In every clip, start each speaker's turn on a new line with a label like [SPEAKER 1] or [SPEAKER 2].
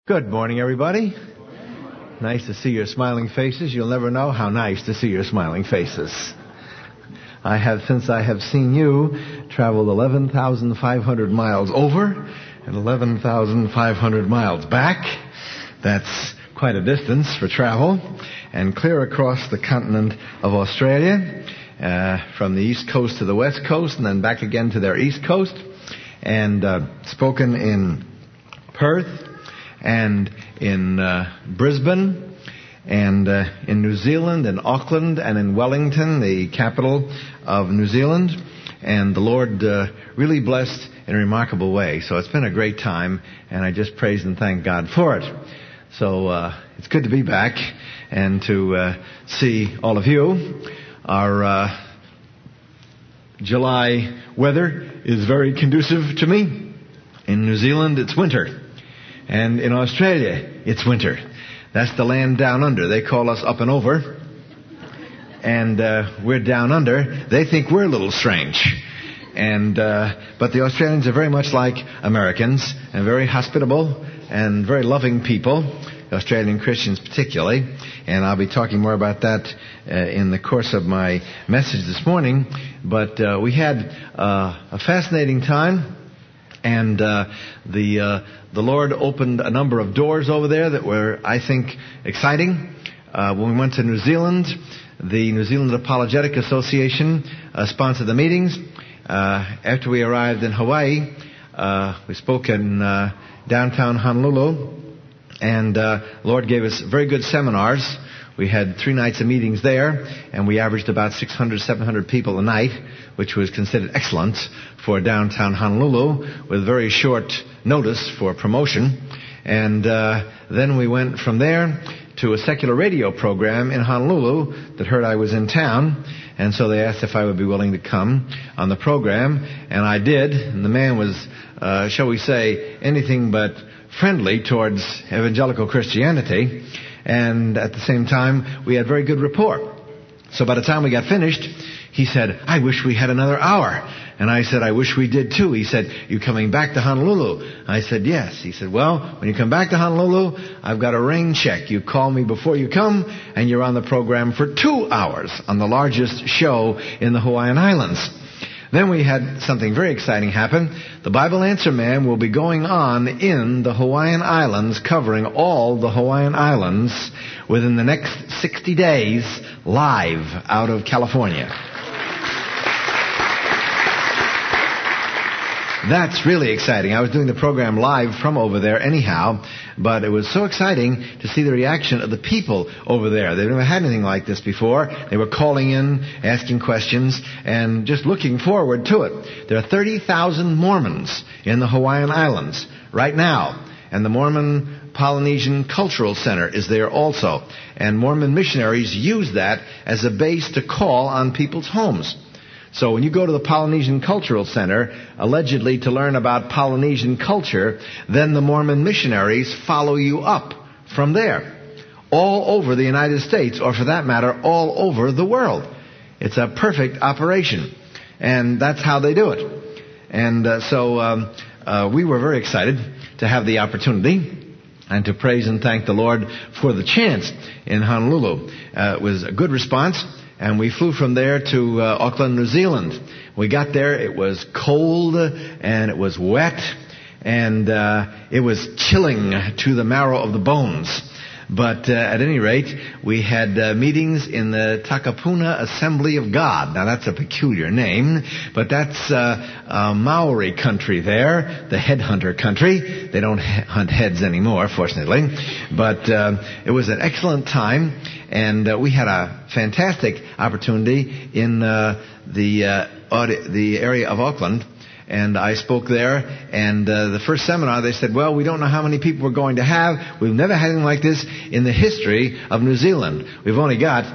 [SPEAKER 1] Good morning, everybody. Nice to see your smiling faces. You'll never know how nice to see your smiling faces. Since I have seen you, traveled 11,500 miles over and 11,500 miles back. That's quite a distance for travel. And clear across the continent of Australia, from the east coast to the west coast, and then back again to their east coast. And spoken in Perth, and in Brisbane, and in New Zealand, in Auckland, and in Wellington, the capital of New Zealand. And the Lord really blessed in a remarkable way. So it's been a great time, and I just praise and thank God for it. So it's good to be back and to see all of you. Our July weather is very conducive to me. In New Zealand, it's winter. And in Australia, it's winter. That's the land down under. They call us up and over. And we're down under. They think we're a little strange. But the Australians are very much like Americans, and very hospitable and very loving people, the Australian Christians particularly. And I'll be talking more about that in the course of my message this morning. But we had a fascinating time. And the Lord opened a number of doors over there that were, I think, exciting. When we went to New Zealand, the New Zealand Apologetic Association sponsored the meetings. After we arrived in Hawaii, we spoke in downtown Honolulu, and the Lord gave us very good seminars. We had 3 nights of meetings there, and we averaged about 600, 700 people a night, which was considered excellent for downtown Honolulu, with very short notice for promotion. And then we went from there to a secular radio program in Honolulu that heard I was in town, and so they asked if I would be willing to come on the program, and I did. And the man was, shall we say, anything but friendly towards evangelical Christianity. And at the same time, we had very good rapport. So by the time we got finished, he said, "I wish we had another hour." And I said, "I wish we did too." He said, "You coming back to Honolulu?" I said, "Yes." He said, "Well, when you come back to Honolulu, I've got a rain check. You call me before you come, and you're on the program for 2 hours on the largest show in the Hawaiian Islands." Then we had something very exciting happen. The Bible Answer Man will be going on in the Hawaiian Islands, covering all the Hawaiian Islands within the next 60 days, live out of California. That's really exciting. I was doing the program live from over there anyhow, but it was so exciting to see the reaction of the people over there. They've never had anything like this before. They were calling in, asking questions, and just looking forward to it. There are 30,000 Mormons in the Hawaiian Islands right now, and the Mormon Polynesian Cultural Center is there also. And Mormon missionaries use that as a base to call on people's homes. So when you go to the Polynesian Cultural Center, allegedly to learn about Polynesian culture, then the Mormon missionaries follow you up from there, all over the United States, or for that matter, all over the world. It's a perfect operation, and that's how they do it. And so we were very excited to have the opportunity and to praise and thank the Lord for the chance in Honolulu. It was a good response. And we flew from there to Auckland, New Zealand. We got there, it was cold, and it was wet, and it was chilling to the marrow of the bones. But at any rate, we had meetings in the Takapuna Assembly of God. Now that's a peculiar name, but that's Maori country there, the headhunter country. They don't hunt heads anymore, fortunately. But it was an excellent time, and we had a fantastic opportunity in the area of Auckland. And I spoke there, and the first seminar, they said, "Well, we don't know how many people we're going to have. We've never had anything like this in the history of New Zealand. We've only got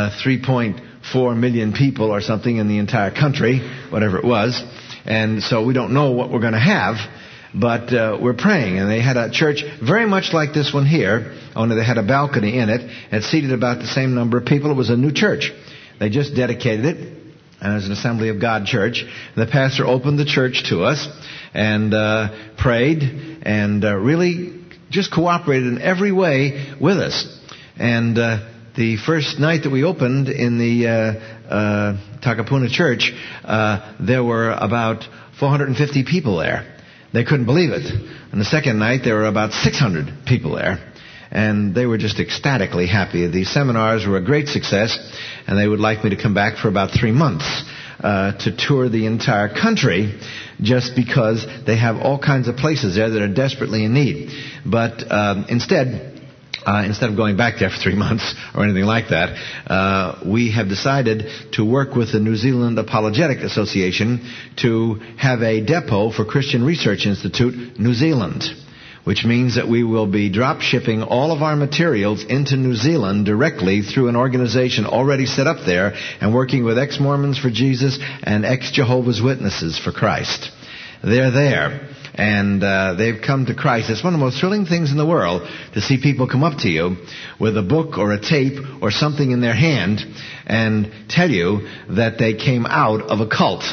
[SPEAKER 1] 3.4 million people or something in the entire country," whatever it was. And so we don't know what we're going to have, but we're praying. And they had a church very much like this one here, only they had a balcony in it, and it seated about the same number of people. It was a new church. They just dedicated it. And it was an Assembly of God church. The pastor opened the church to us and prayed and really just cooperated in every way with us. And the first night that we opened in the Takapuna Church, there were about 450 people there. They couldn't believe it. And the second night, there were about 600 people there. And they were just ecstatically happy. These seminars were a great success, and they would like me to come back for about 3 months to tour the entire country, just because they have all kinds of places there that are desperately in need. But instead of going back there for 3 months or anything like that, we have decided to work with the New Zealand Apologetic Association to have a depot for Christian Research Institute, New Zealand, which means that we will be drop shipping all of our materials into New Zealand directly through an organization already set up there and working with ex-Mormons for Jesus and ex-Jehovah's Witnesses for Christ. They're there. And they've come to Christ. It's one of the most thrilling things in the world to see people come up to you with a book or a tape or something in their hand and tell you that they came out of a cult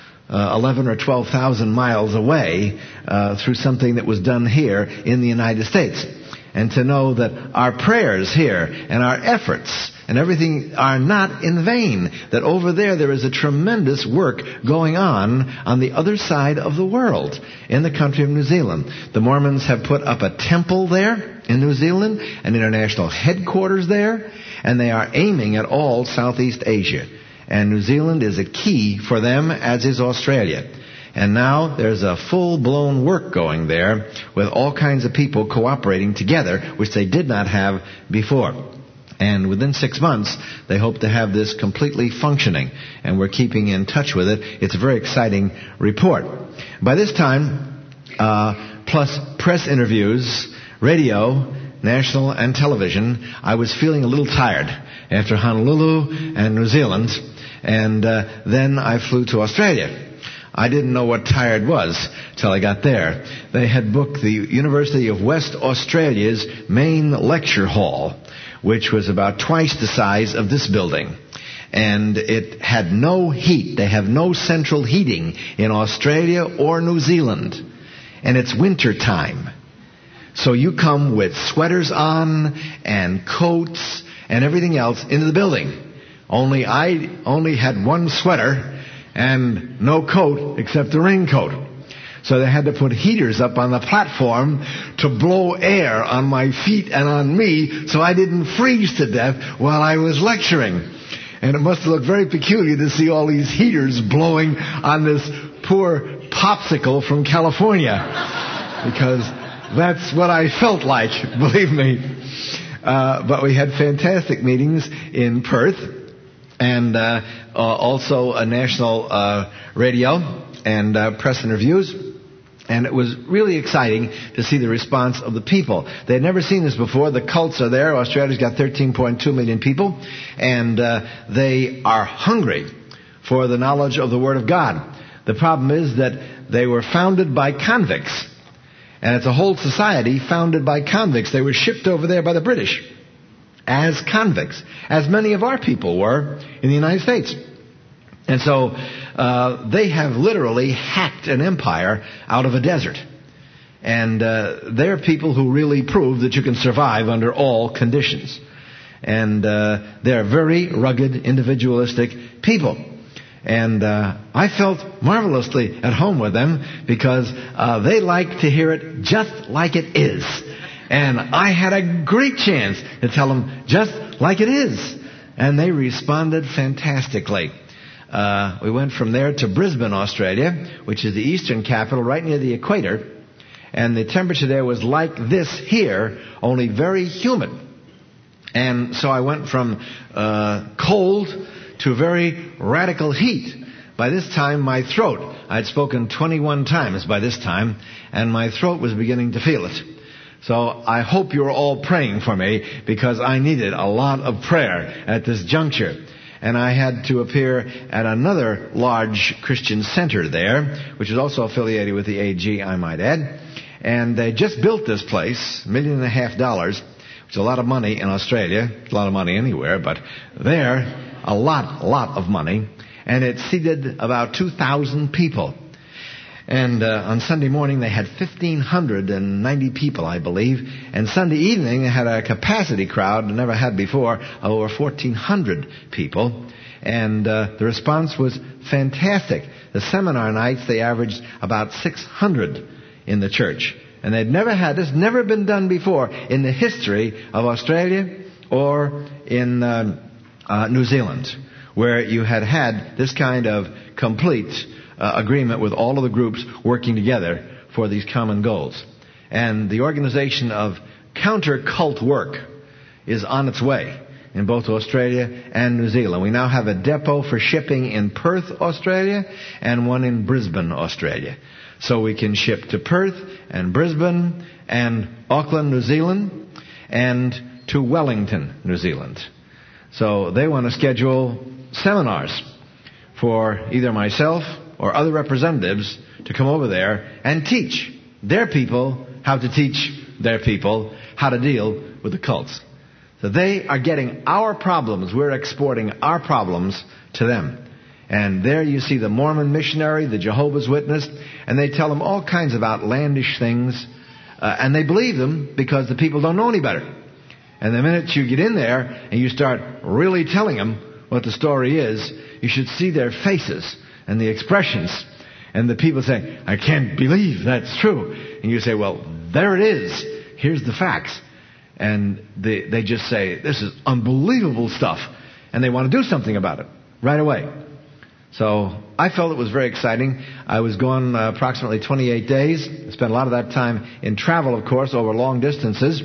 [SPEAKER 1] 11 or 12,000 miles away through something that was done here in the United States. And to know that our prayers here and our efforts and everything are not in vain. That over there is a tremendous work going on the other side of the world, in the country of New Zealand. The Mormons have put up a temple there in New Zealand, an international headquarters there, and they are aiming at all Southeast Asia. And New Zealand is a key for them, as is Australia. And now there's a full-blown work going there with all kinds of people cooperating together, which they did not have before. And within 6 months, they hope to have this completely functioning. And we're keeping in touch with it. It's a very exciting report. By this time, plus press interviews, radio, national and television, I was feeling a little tired after Honolulu and New Zealand. And then I flew to Australia. I didn't know what tired was till I got there. They had booked the University of West Australia's main lecture hall, which was about twice the size of this building. And it had no heat. They have no central heating in Australia or New Zealand. And it's winter time. So you come with sweaters on and coats and everything else into the building. I only had one sweater and no coat except the raincoat. So they had to put heaters up on the platform to blow air on my feet and on me so I didn't freeze to death while I was lecturing. And it must have looked very peculiar to see all these heaters blowing on this poor popsicle from California. Because that's what I felt like, believe me. But we had fantastic meetings in Perth. And also a national radio and press interviews. And it was really exciting to see the response of the people. They had never seen this before. The cults are there. Australia's got 13.2 million people. And they are hungry for the knowledge of the Word of God. The problem is that they were founded by convicts. And it's a whole society founded by convicts. They were shipped over there by the British as convicts, as many of our people were in the United States. And so they have literally hacked an empire out of a desert. And they're people who really prove that you can survive under all conditions. And they're very rugged, individualistic people. And I felt marvelously at home with them because they like to hear it just like it is. And I had a great chance to tell them just like it is. And they responded fantastically. We went from there to Brisbane, Australia, which is the eastern capital right near the equator. And the temperature there was like this here, only very humid. And so I went from cold to very radical heat. By this time, my throat, I'd spoken 21 times by this time, and my throat was beginning to feel it. So I hope you're all praying for me because I needed a lot of prayer at this juncture. And I had to appear at another large Christian center there, which is also affiliated with the AG, I might add. And they just built this place, $1.5 million, which is a lot of money in Australia. It's a lot of money anywhere, but there, a lot of money. And it seated about 2,000 people. And on Sunday morning, they had 1,590 people, I believe. And Sunday evening, they had a capacity crowd they never had before, of over 1,400 people. And the response was fantastic. The seminar nights, they averaged about 600 in the church. And they'd never had this, never been done before in the history of Australia or in New Zealand, where you had this kind of complete agreement with all of the groups working together for these common goals. And the organization of counter-cult work is on its way in both Australia and New Zealand. We now have a depot for shipping in Perth, Australia, and one in Brisbane, Australia. So we can ship to Perth and Brisbane and Auckland, New Zealand, and to Wellington, New Zealand. So they want to schedule seminars for either myself or other representatives to come over there and teach their people how to teach their people how to deal with the cults. So they are getting our problems. We're exporting our problems to them. And there you see the Mormon missionary, the Jehovah's Witness, and they tell them all kinds of outlandish things. And they believe them because the people don't know any better. And the minute you get in there and you start really telling them what the story is, you should see their faces and the expressions. And the people say, I can't believe that's true. And you say, well, there it is. Here's the facts. And they just say, this is unbelievable stuff. And they want to do something about it right away. So I felt it was very exciting. I was gone approximately 28 days. I spent a lot of that time in travel, of course, over long distances.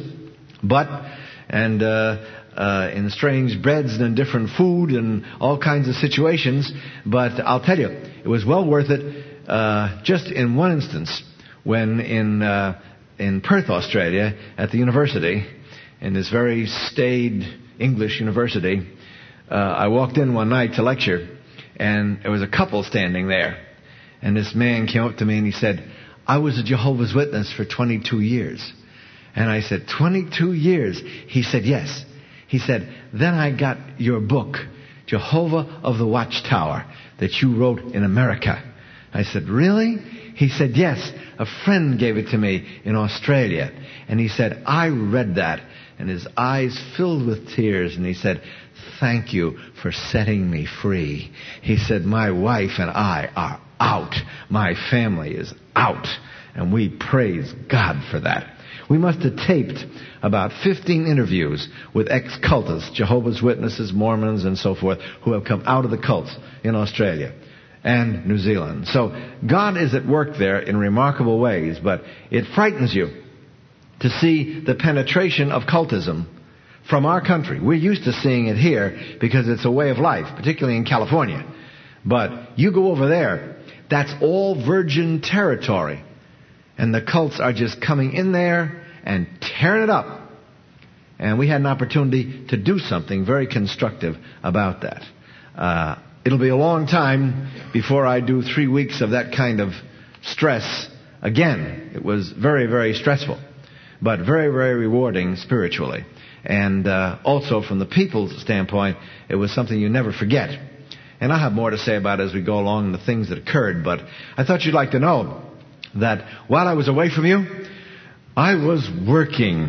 [SPEAKER 1] And in strange beds and in different food and all kinds of situations. But I'll tell you, it was well worth it just in one instance when in Perth, Australia, at the university, in this very staid English university, I walked in one night to lecture, and there was a couple standing there. And this man came up to me and he said, I was a Jehovah's Witness for 22 years. And I said, 22 years? He said, yes. He said, then I got your book, Jehovah of the Watchtower, that you wrote in America. I said, really? He said, yes. A friend gave it to me in Australia. And he said, I read that. And his eyes filled with tears. And he said, thank you for setting me free. He said, my wife and I are out. My family is out. And we praise God for that. We must have taped about 15 interviews with ex-cultists, Jehovah's Witnesses, Mormons, and so forth, who have come out of the cults in Australia and New Zealand. So God is at work there in remarkable ways, but it frightens you to see the penetration of cultism from our country. We're used to seeing it here because it's a way of life, particularly in California. But you go over there, that's all virgin territory. And the cults are just coming in there and tearing it up. And we had an opportunity to do something very constructive about that. It'll be a long time before I do 3 weeks of that kind of stress again. It was very, very stressful, but very, very rewarding spiritually. And also from the people's standpoint, it was something you never forget. And I'll have more to say about it as we go along, the things that occurred. But I thought you'd like to know that while I was away from you, I was working.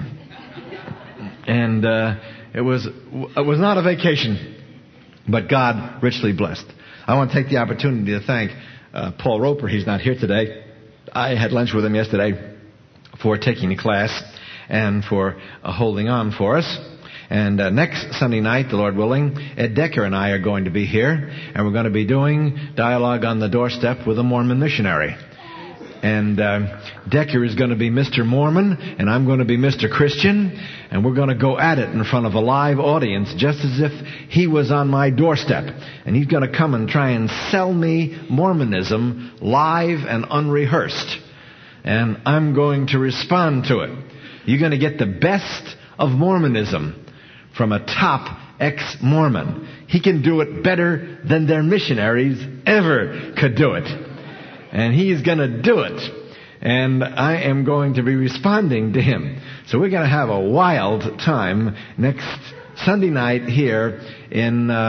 [SPEAKER 1] And it was not a vacation, but God richly blessed. I want to take the opportunity to thank Paul Roper. He's not here today. I had lunch with him yesterday for taking the class and for holding on for us. And next Sunday night, the Lord willing, Ed Decker and I are going to be here, and we're going to be doing Dialogue on the Doorstep with a Mormon Missionary. And Decker is going to be Mr. Mormon, and I'm going to be Mr. Christian, and we're going to go at it in front of a live audience, just as if he was on my doorstep. And he's going to come and try and sell me Mormonism live and unrehearsed. And I'm going to respond to it. You're going to get the best of Mormonism from a top ex-Mormon. He can do it better than their missionaries ever could do it. And he's going to do it. And I am going to be responding to him. So we're going to have a wild time next Sunday night here in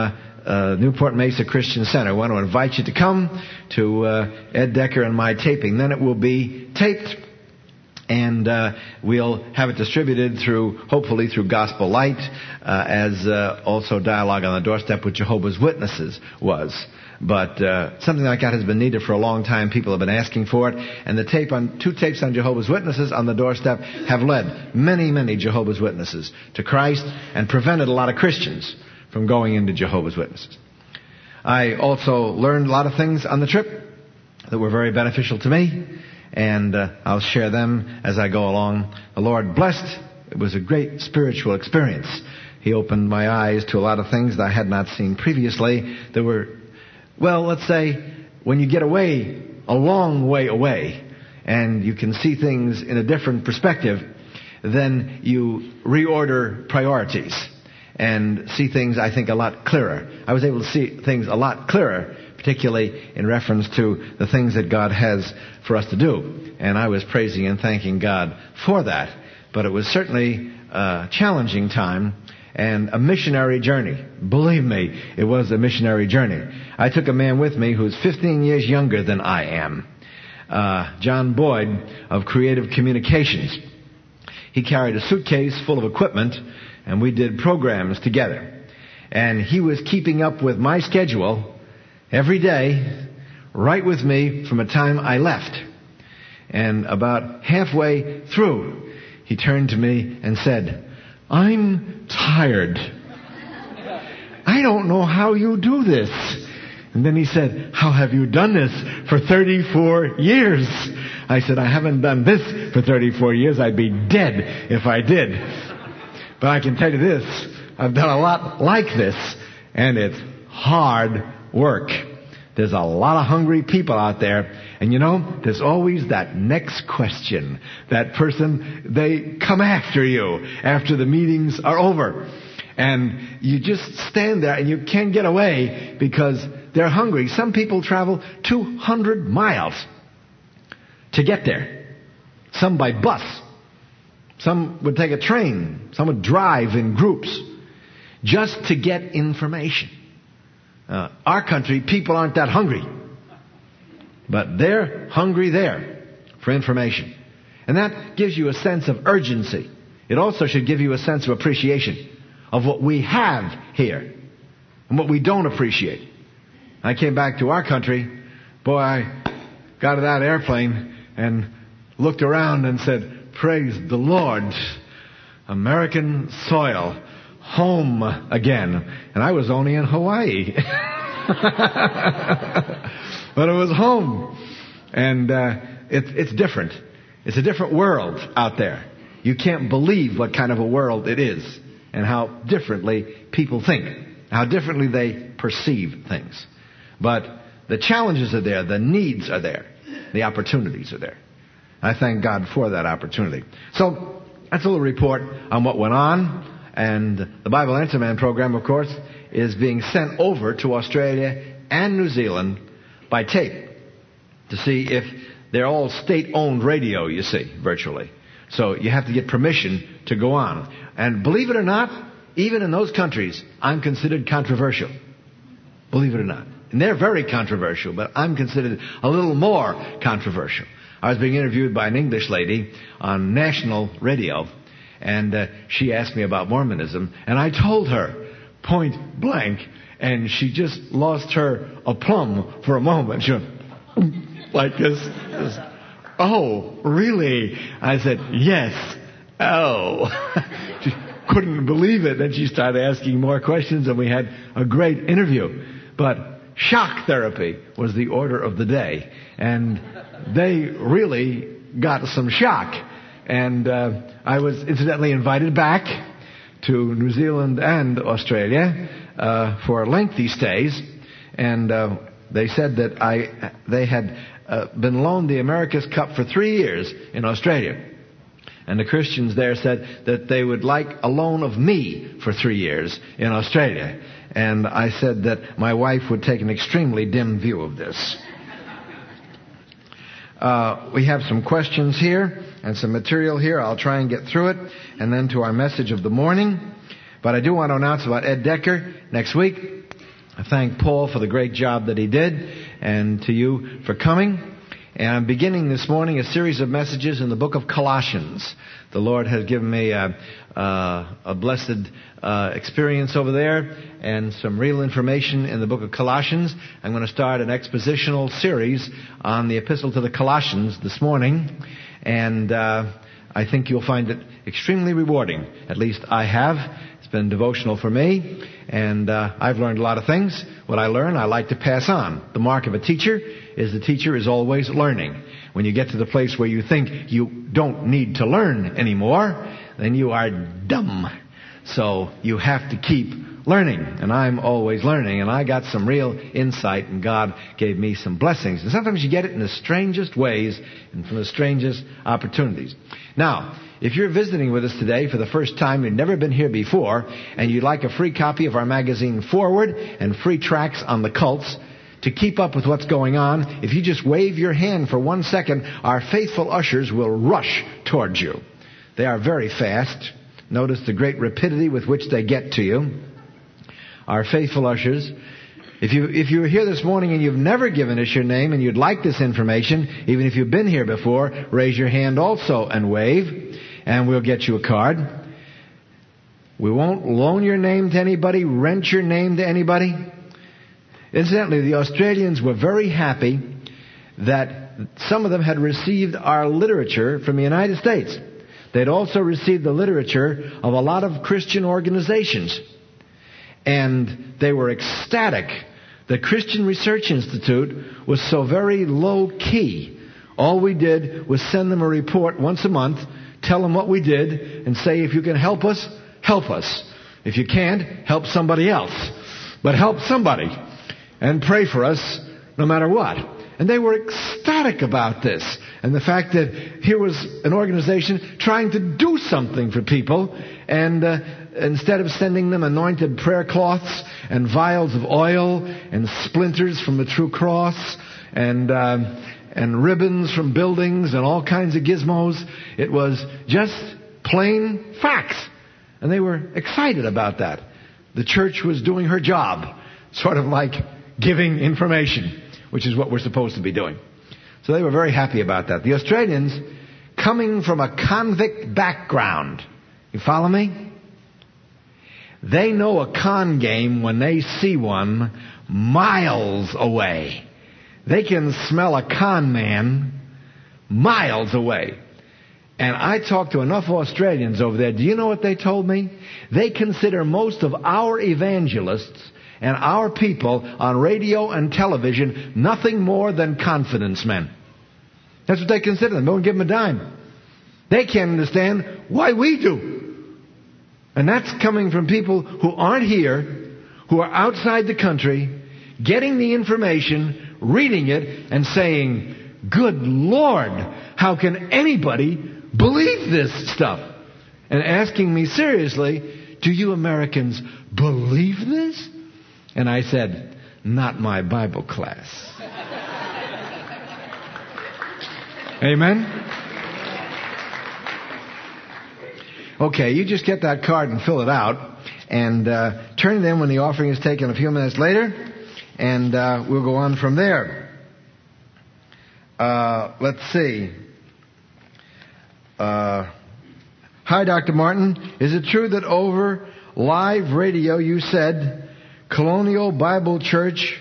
[SPEAKER 1] Newport Mesa Christian Center. I want to invite you to come to Ed Decker and my taping. Then it will be taped, and we'll have it distributed hopefully through Gospel Light, as also Dialogue on the Doorstep with Jehovah's Witnesses was. But something like that has been needed for a long time. People have been asking for it. And the two tapes on Jehovah's Witnesses on the Doorstep have led many, many Jehovah's Witnesses to Christ and prevented a lot of Christians from going into Jehovah's Witnesses. I also learned a lot of things on the trip that were very beneficial to me, and I'll share them as I go along. The Lord blessed. It was a great spiritual experience. He opened my eyes to a lot of things that I had not seen previously. There were, well, let's say, when you get away, a long way away, and you can see things in a different perspective, then you reorder priorities and see things, I think, a lot clearer. I was able to see things a lot clearer, particularly in reference to the things that God has for us to do. And I was praising and thanking God for that. But it was certainly a challenging time and a missionary journey. Believe me, it was a missionary journey. I took a man with me who's 15 years younger than I am. John Boyd of Creative Communications. He carried a suitcase full of equipment, and we did programs together. And he was keeping up with my schedule every day, right with me from the time I left. And about halfway through, he turned to me and said, "I'm tired. I don't know how you do this." And then he said, "How have you done this for 34 years? I said, "I haven't done this for 34 years. I'd be dead if I did. But I can tell you this, I've done a lot like this, and it's hard work. There's a lot of hungry people out there, and there's always that next question. That person, they come after you after the meetings are over. And you just stand there and you can't get away because they're hungry. Some people travel 200 miles to get there. Some by bus. Some would take a train. Some would drive in groups just to get information. Our country, people aren't that hungry. But they're hungry there for information. And that gives you a sense of urgency. It also should give you a sense of appreciation of what we have here and what we don't appreciate. I came back to our country. Boy, I got in that airplane and looked around and said, "Praise the Lord, American soil, home again." And I was only in Hawaii. But it was home. And it's different. It's a different world out there. You can't believe what kind of a world it is and how differently people think, how differently they perceive things. But the challenges are there, the needs are there, the opportunities are there. I thank God for that opportunity. So that's a little report on what went on. And the Bible Answer Man program, of course, is being sent over to Australia and New Zealand by tape to see if they're all state-owned radio, you see, virtually. So you have to get permission to go on. And believe it or not, even in those countries, I'm considered controversial. Believe it or not. And they're very controversial, but I'm considered a little more controversial. I was being interviewed by an English lady on national radio, and she asked me about Mormonism, and I told her point blank, and she just lost her aplomb for a moment. She went, like this. "Oh, really?" I said, "Yes." "Oh." She couldn't believe it. Then she started asking more questions, and we had a great interview. But shock therapy was the order of the day. And they really got some shock. And I was incidentally invited back to New Zealand and Australia for lengthy stays. And they said that they had been loaned the America's Cup for 3 years in Australia. And the Christians there said that they would like a loan of me for 3 years in Australia. And I said that my wife would take an extremely dim view of this. We have some questions here and some material here. I'll try and get through it. And then to our message of the morning. But I do want to announce about Ed Decker next week. I thank Paul for the great job that he did, and to you for coming. And I'm beginning this morning a series of messages in the book of Colossians. The Lord has given me a blessed experience over there and some real information in the book of Colossians. I'm going to start an expositional series on the epistle to the Colossians this morning. And I think you'll find it extremely rewarding. At least I have. It's been devotional for me. And I've learned a lot of things. What I learn, I like to pass on. The mark of a teacher is the teacher is always learning. When you get to the place where you think you don't need to learn anymore, then you are dumb. So you have to keep learning. And I'm always learning. And I got some real insight, and God gave me some blessings. And sometimes you get it in the strangest ways and from the strangest opportunities. Now, if you're visiting with us today for the first time, you've never been here before, and you'd like a free copy of our magazine Forward and free tracts on the cults, to keep up with what's going on, if you just wave your hand for 1 second, our faithful ushers will rush towards you. They are very fast. Notice the great rapidity with which they get to you. Our faithful ushers. If you're here this morning and you've never given us your name and you'd like this information, even if you've been here before, raise your hand also and wave, and we'll get you a card. We won't loan your name to anybody, rent your name to anybody. Incidentally, the Australians were very happy that some of them had received our literature from the United States. They'd also received the literature of a lot of Christian organizations. And they were ecstatic. The Christian Research Institute was so very low-key. All we did was send them a report once a month, tell them what we did, and say, if you can help us, help us. If you can't, help somebody else. But help somebody. And pray for us no matter what. And they were ecstatic about this. And the fact that here was an organization trying to do something for people. And instead of sending them anointed prayer cloths and vials of oil and splinters from the true cross and ribbons from buildings and all kinds of gizmos, it was just plain facts. And they were excited about that. The church was doing her job. Sort of like giving information, which is what we're supposed to be doing. So they were very happy about that. The Australians, coming from a convict background, you follow me? They know a con game when they see one miles away. They can smell a con man miles away. And I talked to enough Australians over there. Do you know what they told me? They consider most of our evangelists and our people on radio and television nothing more than confidence men. That's what they consider them. Don't give them a dime. They can't understand why we do. And that's coming from people who aren't here, who are outside the country, getting the information, reading it, and saying, good Lord, how can anybody believe this stuff? And asking me seriously, do you Americans believe this? And I said, not my Bible class. Amen? Okay, you just get that card and fill it out. And turn it in when the offering is taken a few minutes later. And we'll go on from there. Let's see. Hi, Dr. Martin. Is it true that over live radio you said Colonial Bible Church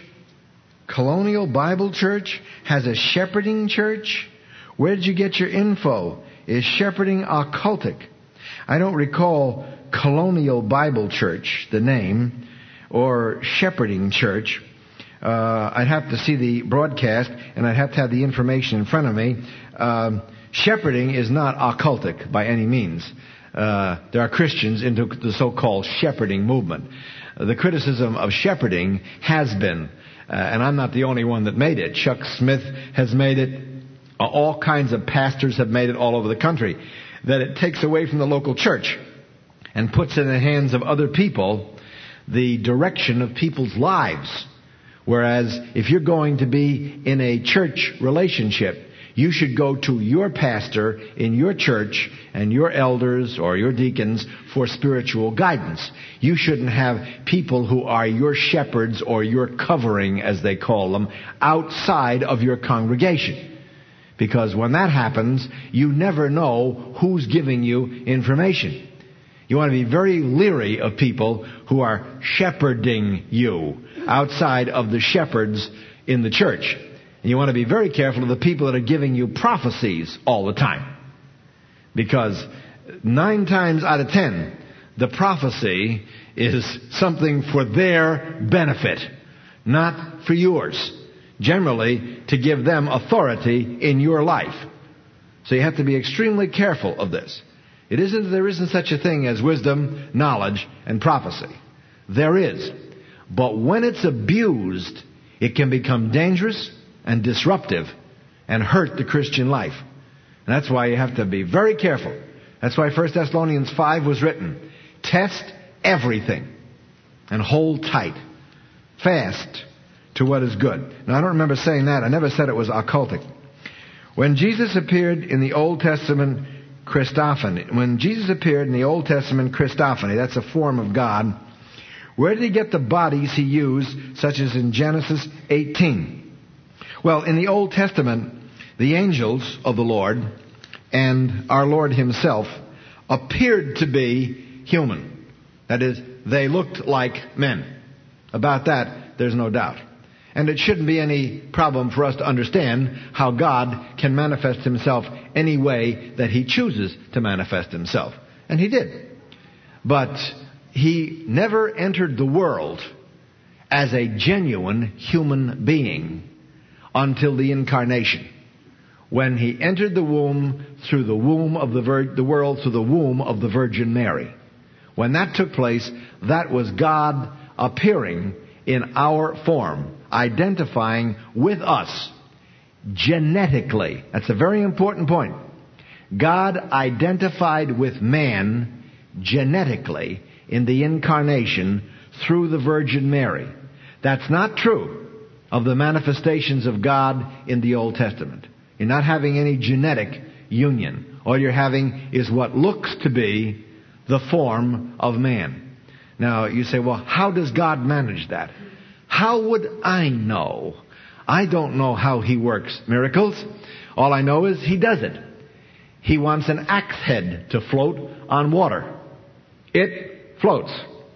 [SPEAKER 1] has a shepherding church? Where did you get your info? Is shepherding occultic? I don't recall Colonial Bible Church, the name, or shepherding church. I'd have to see the broadcast, and I'd have to have the information in front of me. Shepherding is not occultic by any means. There are Christians into the so-called shepherding movement. The criticism of shepherding has been, and I'm not the only one that made it. Chuck Smith has made it. All kinds of pastors have made it all over the country. That it takes away from the local church and puts in the hands of other people the direction of people's lives. Whereas if you're going to be in a church relationship, you should go to your pastor in your church and your elders or your deacons for spiritual guidance. You shouldn't have people who are your shepherds or your covering, as they call them, outside of your congregation. Because when that happens, you never know who's giving you information. You want to be very leery of people who are shepherding you outside of the shepherds in the church. And you want to be very careful of the people that are giving you prophecies all the time. Because 9 times out of 10, the prophecy is something for their benefit, not for yours. Generally, to give them authority in your life. So you have to be extremely careful of this. There isn't such a thing as wisdom, knowledge, and prophecy. There is. But when it's abused, it can become dangerous and disruptive and hurt the Christian life. And that's why you have to be very careful. That's why 1 Thessalonians 5 was written. Test everything and hold tight, fast to what is good. Now, I don't remember saying that. I never said it was occultic. When Jesus appeared in the Old Testament Christophany, that's a form of God, where did he get the bodies he used, such as in Genesis 18? Well, in the Old Testament, the angels of the Lord and our Lord himself appeared to be human. That is, they looked like men. About that, there's no doubt. And it shouldn't be any problem for us to understand how God can manifest himself any way that he chooses to manifest himself. And he did. But he never entered the world as a genuine human being until the incarnation. When he entered the womb through the womb of the world through the womb of the Virgin Mary. When that took place, that was God appearing in our form, identifying with us genetically. That's a very important point. God identified with man genetically in the incarnation through the Virgin Mary. That's not true of the manifestations of God in the Old Testament. You're not having any genetic union. All you're having is what looks to be the form of man. Now, you say, well, how does God manage that? How would I know? I don't know how he works miracles. All I know is he does it. He wants an axe head to float on water. It floats.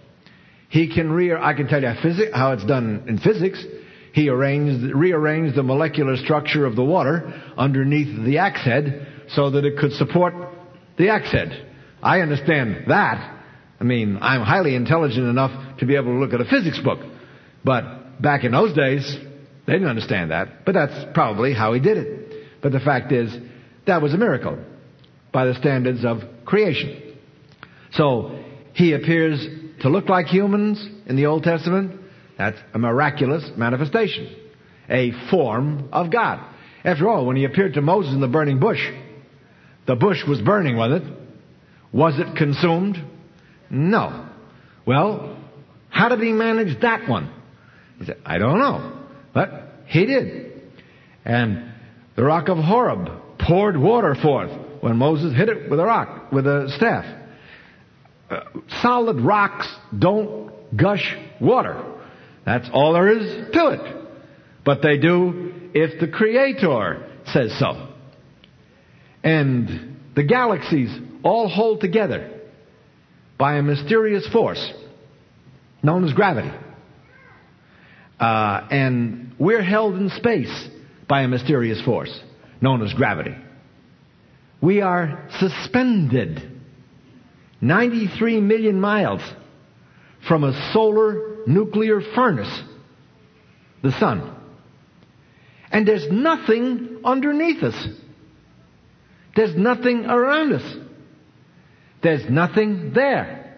[SPEAKER 1] He can I can tell you how it's done in physics. He rearranged the molecular structure of the water underneath the axe head so that it could support the axe head. I understand that. I mean, I'm highly intelligent enough to be able to look at a physics book. But back in those days, they didn't understand that. But that's probably how he did it. But the fact is, that was a miracle by the standards of creation. So, he appears to look like humans in the Old Testament. That's a miraculous manifestation. A form of God. After all, when he appeared to Moses in the burning bush, the bush was burning, was it? Was it consumed? No. Well, how did he manage that one? He said, I don't know. But he did. And the rock of Horeb poured water forth when Moses hit it with a staff. Solid rocks don't gush water. That's all there is to it. But they do if the Creator says so. And the galaxies all hold together by a mysterious force known as gravity. And we're held in space by a mysterious force known as gravity. We are suspended 93 million miles from a solar nuclear furnace, the sun. And there's nothing underneath us. There's nothing around us. There's nothing there.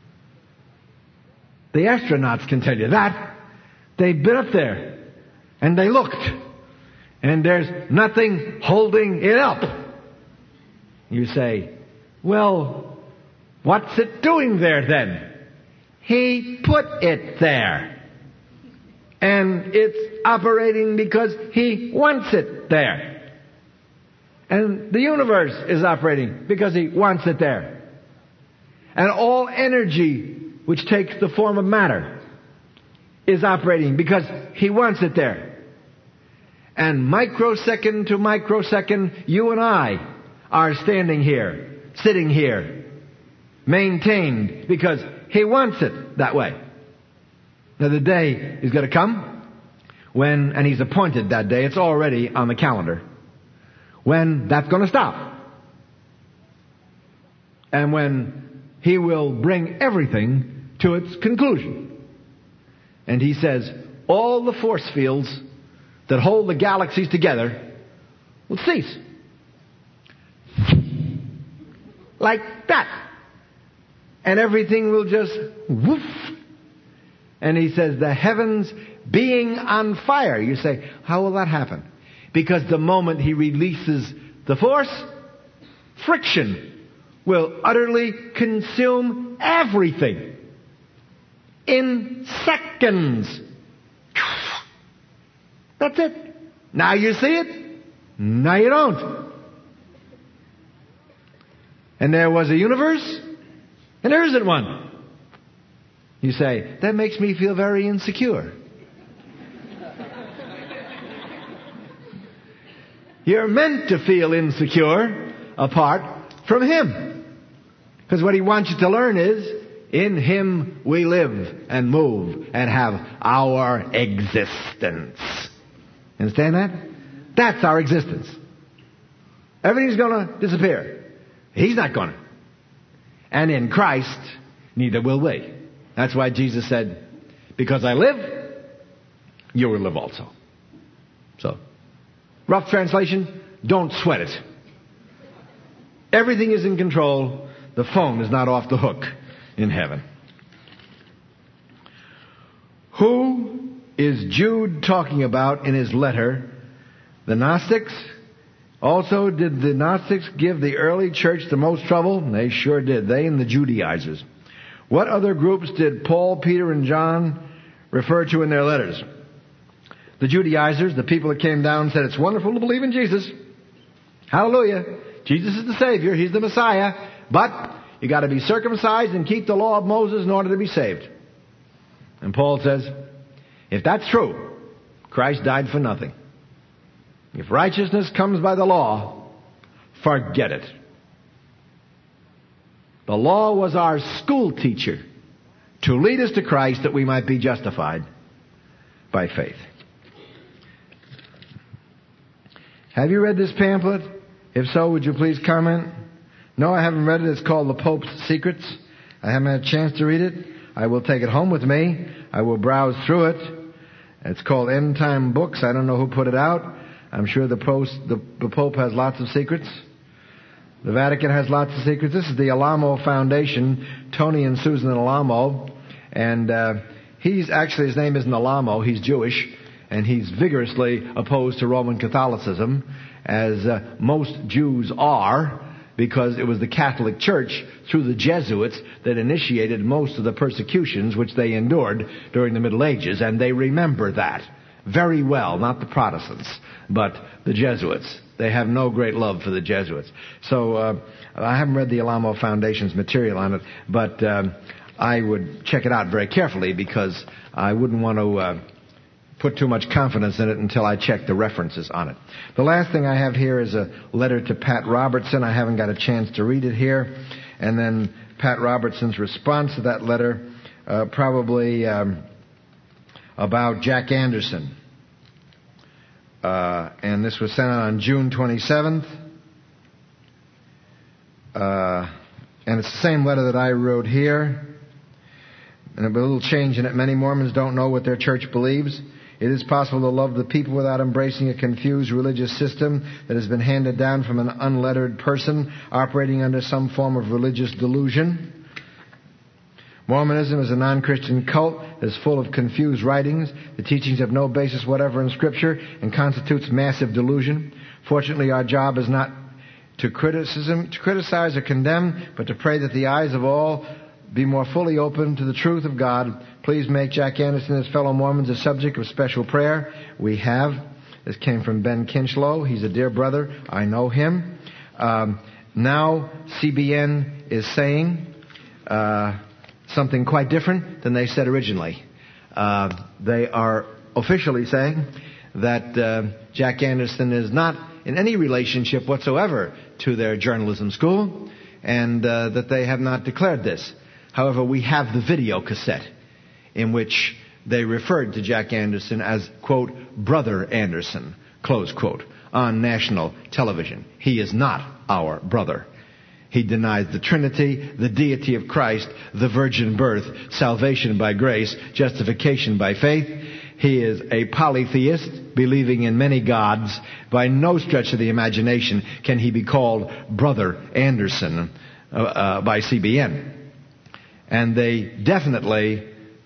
[SPEAKER 1] The astronauts can tell you that. They've been up there and they looked, and there's nothing holding it up. You say, well, what's it doing there then? He put it there. And it's operating because he wants it there. And the universe is operating because He wants it there. And all energy which takes the form of matter is operating because He wants it there. And microsecond to microsecond, you and I are standing here, sitting here, maintained because He wants it that way. Now the day is going to come when, and He's appointed that day, it's already on the calendar, when that's going to stop. And when He will bring everything to its conclusion. And He says, all the force fields that hold the galaxies together will cease. Like that. And everything will just woof. And He says, the heavens being on fire. You say, how will that happen? Because the moment He releases the force, friction will utterly consume everything. In seconds. That's it. Now you see it. Now you don't. And there was a universe, and there isn't one. You say, that makes me feel very insecure. You're meant to feel insecure apart from Him. Because what He wants you to learn is, in Him we live and move and have our existence. Understand that? That's our existence. Everything's going to disappear. He's not going to. And in Christ, neither will we. That's why Jesus said, because I live, you will live also. So, rough translation, don't sweat it. Everything is in control. The phone is not off the hook in heaven. Who is Jude talking about in his letter? The Gnostics? Also, did the Gnostics give the early church the most trouble? They sure did. They and the Judaizers. What other groups did Paul, Peter, and John refer to in their letters? The Judaizers, the people that came down and said, it's wonderful to believe in Jesus. Hallelujah. Jesus is the Savior. He's the Messiah. But you got to be circumcised and keep the law of Moses in order to be saved. And Paul says, if that's true, Christ died for nothing. If righteousness comes by the law, forget it. The law was our school teacher to lead us to Christ that we might be justified by faith. Have you read this pamphlet? If so, would you please comment? No, I haven't read it. It's called The Pope's Secrets. I haven't had a chance to read it. I will take it home with me. I will browse through it. It's called End Time Books. I don't know who put it out. I'm sure the Pope has lots of secrets. The Vatican has lots of secrets. This is the Alamo Foundation, Tony and Susan Alamo. And he's actually, his name isn't Alamo. He's Jewish. And he's vigorously opposed to Roman Catholicism, as most Jews are, because it was the Catholic Church through the Jesuits that initiated most of the persecutions which they endured during the Middle Ages. And they remember that very well, not the Protestants, but the Jesuits. They have no great love for the Jesuits. So I haven't read the Alamo Foundation's material on it, but I would check it out very carefully because I wouldn't want to put too much confidence in it until I check the references on it. The last thing I have here is a letter to Pat Robertson. I haven't got a chance to read it here. And then Pat Robertson's response to that letter, probably about Jack Anderson. And this was sent out on June 27th. And it's the same letter that I wrote here. And a little change in it. Many Mormons don't know what their church believes. It is possible to love the people without embracing a confused religious system that has been handed down from an unlettered person operating under some form of religious delusion. Mormonism is a non-Christian cult that is full of confused writings. The teachings have no basis whatever in Scripture and constitutes massive delusion. Fortunately, our job is not to criticize or condemn, but to pray that the eyes of all be more fully open to the truth of God. Please make Jack Anderson and his fellow Mormons a subject of special prayer. We have. This came from Ben Kinchlow. He's a dear brother. I know him. Now CBN is saying something quite different than they said originally. They are officially saying that Jack Anderson is not in any relationship whatsoever to their journalism school, and that they have not declared this. However, we have the video cassette in which they referred to Jack Anderson as, quote, Brother Anderson, close quote, on national television. He is not our brother. He denies the Trinity, the deity of Christ, the virgin birth, salvation by grace, justification by faith. He is a polytheist, believing in many gods. By no stretch of the imagination can he be called Brother Anderson by CBN. And they definitely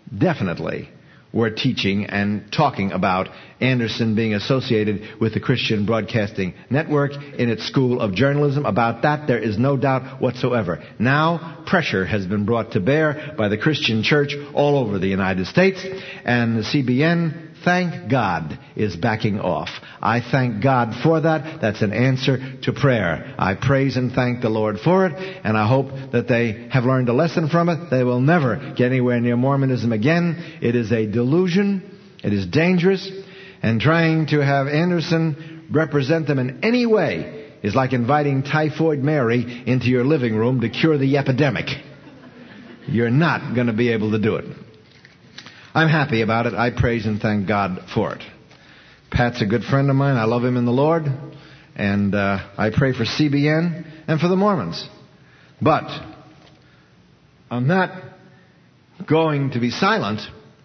[SPEAKER 1] were teaching and talking about Anderson being associated with the Christian Broadcasting Network in its School of Journalism. About that, there is no doubt whatsoever. Now, pressure has been brought to bear by the Christian church all over the United States, and the CBN, thank God, is backing off. I thank God for that. That's an answer to prayer. I praise and thank the Lord for it, and I hope that they have learned a lesson from it. They will never get anywhere near Mormonism again. It is a delusion. It is dangerous. And trying to have Anderson represent them in any way is like inviting Typhoid Mary into your living room to cure the epidemic. You're not going to be able to do it. I'm happy about it. I praise and thank God for it. Pat's a good friend of mine. I love him in the Lord. And I pray for CBN and for the Mormons. But I'm not going to be silent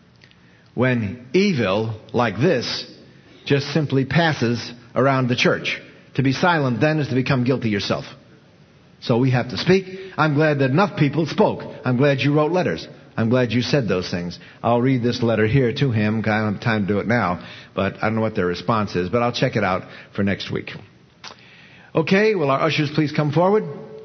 [SPEAKER 1] when evil like this just simply passes around the church. To be silent then is to become guilty yourself. So we have to speak. I'm glad that enough people spoke. I'm glad you wrote letters. I'm glad you said those things. I'll read this letter here to him. I don't have time to do it now, but I don't know what their response is, but I'll check it out for next week. Okay, will our ushers please come forward?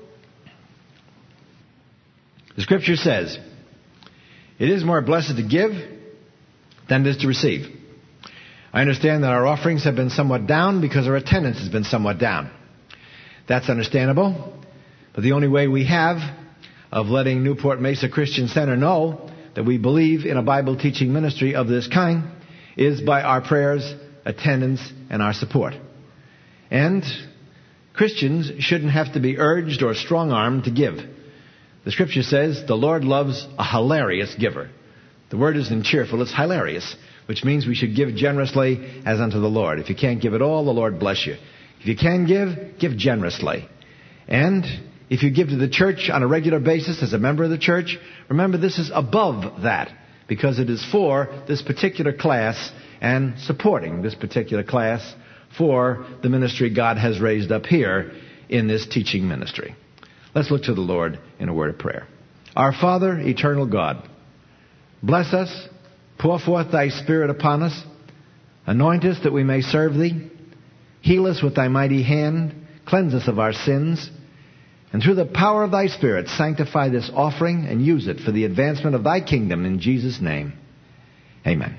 [SPEAKER 1] The scripture says, it is more blessed to give than it is to receive. I understand that our offerings have been somewhat down because our attendance has been somewhat down. That's understandable, but the only way we have of letting Newport Mesa Christian Center know that we believe in a Bible teaching ministry of this kind is by our prayers, attendance, and our support. And Christians shouldn't have to be urged or strong-armed to give. The scripture says the Lord loves a hilarious giver. The word isn't cheerful, it's hilarious, which means we should give generously as unto the Lord. If you can't give at all, the Lord bless you. If you can give generously. And if you give to the church on a regular basis as a member of the church, remember this is above that because it is for this particular class and supporting this particular class for the ministry God has raised up here in this teaching ministry. Let's look to the Lord in a word of prayer. Our Father, eternal God, bless us, pour forth thy Spirit upon us, anoint us that we may serve thee, heal us with thy mighty hand, cleanse us of our sins, and through the power of thy Spirit, sanctify this offering and use it for the advancement of thy kingdom in Jesus' name. Amen.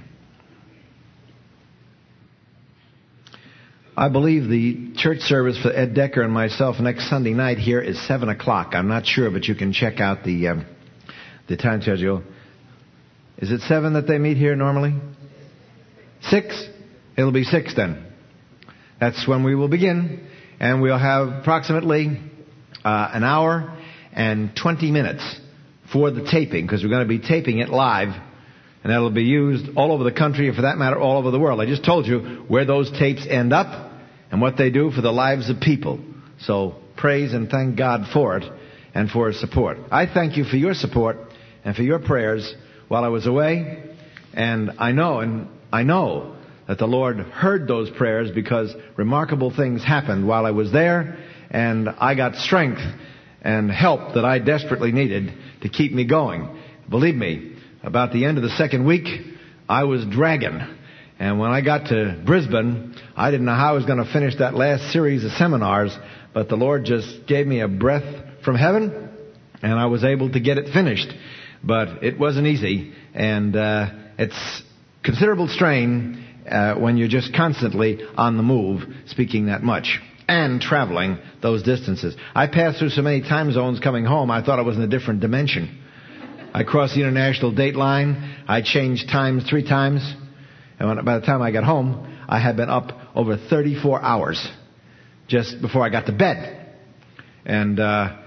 [SPEAKER 1] I believe the church service for Ed Decker and myself next Sunday night here is 7 o'clock. I'm not sure, but you can check out the time schedule. Is it 7 that they meet here normally? 6? It'll be 6 then. That's when we will begin. And we'll have approximately an hour and 20 minutes for the taping, because we're going to be taping it live, and that'll be used all over the country, and for that matter, all over the world. I just told you where those tapes end up and what they do for the lives of people. So praise and thank God for it and for His support. I thank you for your support and for your prayers while I was away, and I know that the Lord heard those prayers because remarkable things happened while I was there, and I got strength and help that I desperately needed to keep me going. Believe me, about the end of the second week, I was dragging. And when I got to Brisbane, I didn't know how I was going to finish that last series of seminars, but the Lord just gave me a breath from heaven, and I was able to get it finished. But it wasn't easy, and it's considerable strain, when you're just constantly on the move, speaking that much, and traveling those distances. I passed through so many time zones coming home, I thought I was in a different dimension. I crossed the international date line. I changed times 3 times. And by the time I got home, I had been up over 34 hours just before I got to bed. And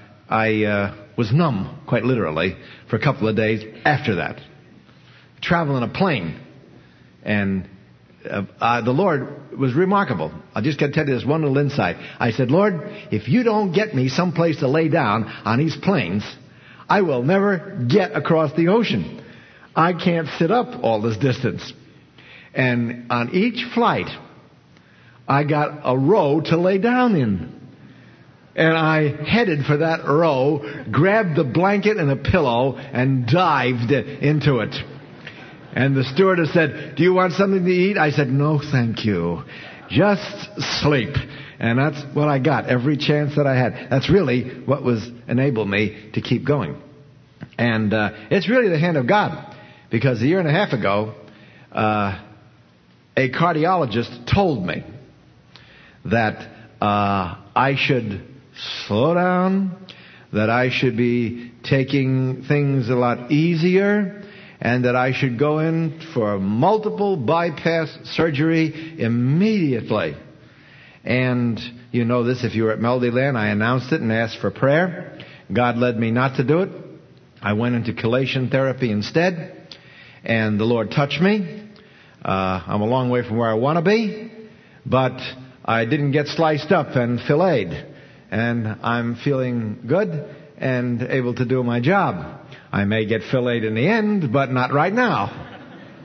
[SPEAKER 1] I was numb, quite literally, for a couple of days after that. Travel in a plane. And the Lord was remarkable. I just got to tell you this one little insight. I said, Lord, if you don't get me someplace to lay down on these planes, I will never get across the ocean. I can't sit up all this distance. And on each flight, I got a row to lay down in. And I headed for that row, grabbed the blanket and a pillow, and dived into it. And the stewardess said, do you want something to eat? I said, no, thank you. Just sleep. And that's what I got every chance that I had. That's really what was enabled me to keep going. And it's really the hand of God. Because a year and a half ago, a cardiologist told me that I should slow down, that I should be taking things a lot easier, and that I should go in for multiple bypass surgery immediately. And you know this, if you were at Melodyland, I announced it and asked for prayer. God led me not to do it. I went into chelation therapy instead, and the Lord touched me. I'm a long way from where I want to be, but I didn't get sliced up and filleted, and I'm feeling good and able to do my job. I may get filleted in the end, but not right now.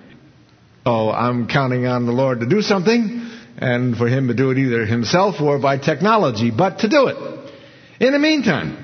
[SPEAKER 1] So I'm counting on the Lord to do something, and for Him to do it either Himself or by technology, but to do it. In the meantime,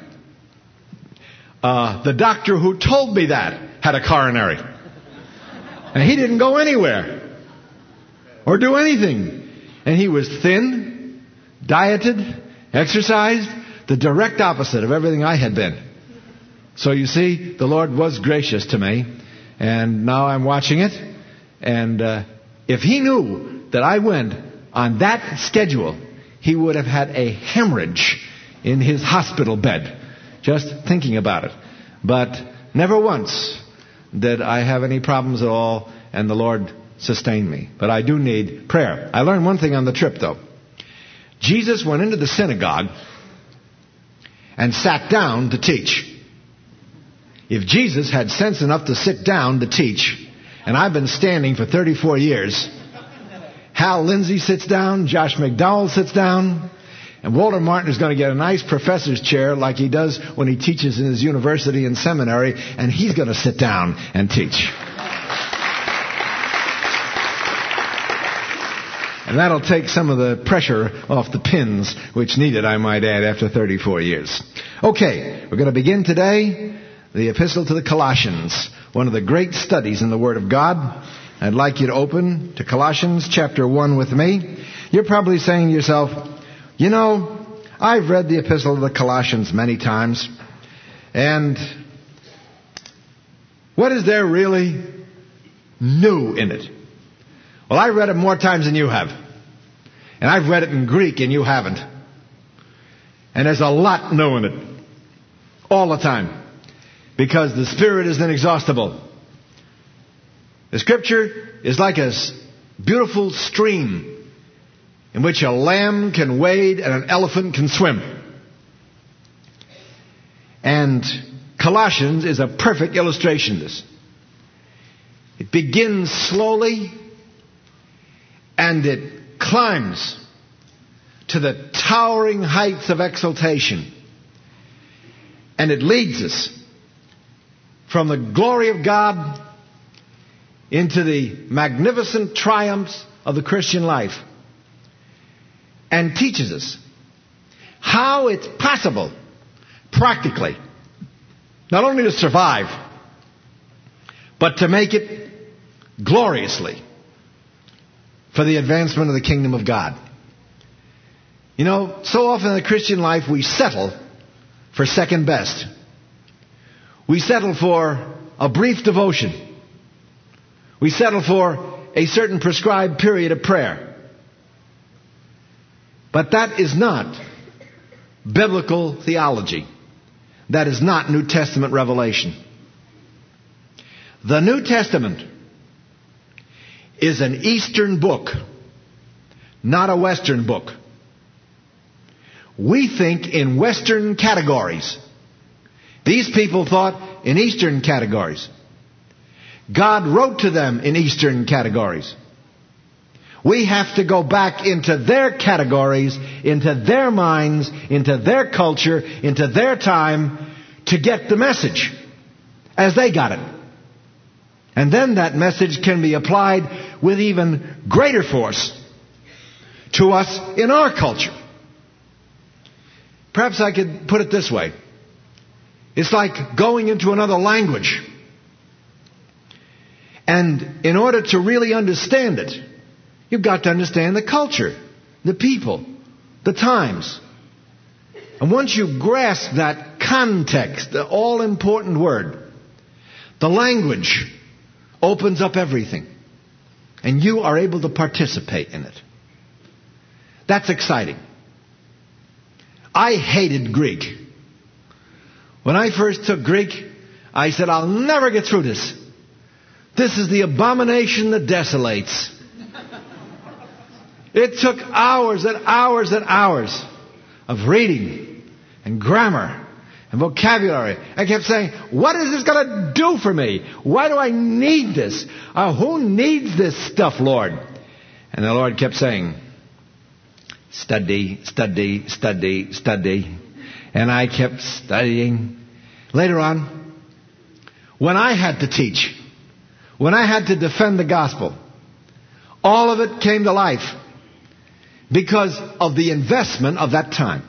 [SPEAKER 1] the doctor who told me that had a coronary. And he didn't go anywhere or do anything. And he was thin, dieted, exercised, the direct opposite of everything I had been. So you see, the Lord was gracious to me, and now I'm watching it. And if He knew that I went on that schedule, He would have had a hemorrhage in His hospital bed, just thinking about it. But never once did I have any problems at all, and the Lord sustained me. But I do need prayer. I learned one thing on the trip, though. Jesus went into the synagogue and sat down to teach. If Jesus had sense enough to sit down to teach, and I've been standing for 34 years, Hal Lindsey sits down, Josh McDowell sits down, and Walter Martin is going to get a nice professor's chair like he does when he teaches in his university and seminary, and he's going to sit down and teach. And that'll take some of the pressure off the pins, which needed, I might add, after 34 years. Okay, we're going to begin today the Epistle to the Colossians, one of the great studies in the Word of God. I'd like you to open to Colossians chapter 1 with me. You're probably saying to yourself, you know, I've read the Epistle to the Colossians many times, and what is there really new in it? Well, I read it more times than you have. And I've read it in Greek and you haven't. And there's a lot new in it. All the time. Because the Spirit is inexhaustible. The Scripture is like a beautiful stream in which a lamb can wade and an elephant can swim. And Colossians is a perfect illustration of this. It begins slowly and it climbs to the towering heights of exaltation. And it leads us from the glory of God into the magnificent triumphs of the Christian life. And teaches us how it's possible, practically, not only to survive, but to make it gloriously for the advancement of the kingdom of God. You know, so often in the Christian life we settle for second best. We settle for a brief devotion. We settle for a certain prescribed period of prayer. But that is not biblical theology. That is not New Testament revelation. The New Testament is an Eastern book, not a Western book. We think in Western categories. These people thought in Eastern categories. God wrote to them in Eastern categories. We have to go back into their categories, into their minds, into their culture, into their time to get the message as they got it. And then that message can be applied with even greater force to us in our culture. Perhaps I could put it this way. It's like going into another language. And in order to really understand it, you've got to understand the culture, the people, the times. And once you grasp that context, the all-important word, the language opens up everything. And you are able to participate in it. That's exciting. I hated Greek. When I first took Greek, I said, I'll never get through this. This is the abomination that desolates. It took hours and hours and hours of reading and grammar and vocabulary. I kept saying, what is this going to do for me? Why do I need this? Who needs this stuff, Lord? And the Lord kept saying, study, study, study, study. And I kept studying. Later on, when I had to teach, when I had to defend the gospel, all of it came to life because of the investment of that time.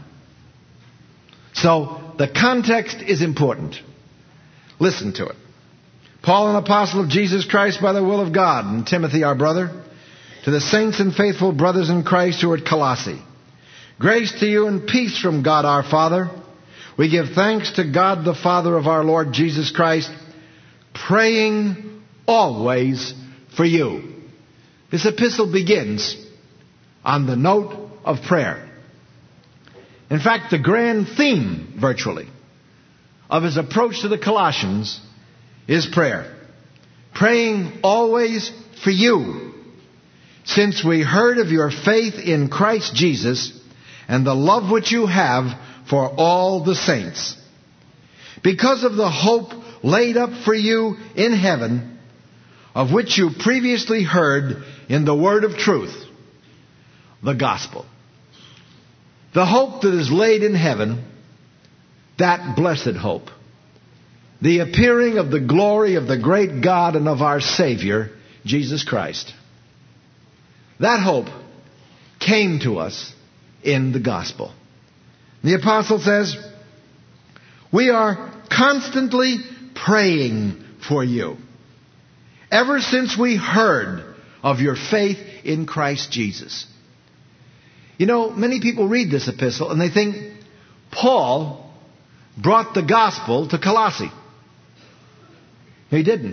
[SPEAKER 1] So, the context is important. Listen to it. Paul, an apostle of Jesus Christ by the will of God, and Timothy, our brother, to the saints and faithful brothers in Christ who are at Colossae. Grace to you and peace from God our Father. We give thanks to God the Father of our Lord Jesus Christ, praying always for you. This epistle begins on the note of prayer. In fact, the grand theme, virtually, of his approach to the Colossians is prayer. Praying always for you, since we heard of your faith in Christ Jesus and the love which you have for all the saints. Because of the hope laid up for you in heaven, of which you previously heard in the word of truth, the gospel. The hope that is laid in heaven, that blessed hope. The appearing of the glory of the great God and of our Savior, Jesus Christ. That hope came to us in the gospel. The apostle says, we are constantly praying for you. Ever since we heard of your faith in Christ Jesus. You know, many people read this epistle and they think Paul brought the gospel to Colossae. He didn't.